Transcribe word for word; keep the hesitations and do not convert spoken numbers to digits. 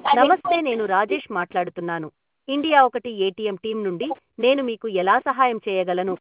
నమస్తే, నేను రాజేష్ మాట్లాడుతున్నాను. ఇండియా ఒకటి ఏటీఎం టీం నుండి. నేను మీకు ఎలా సహాయం చేయగలను?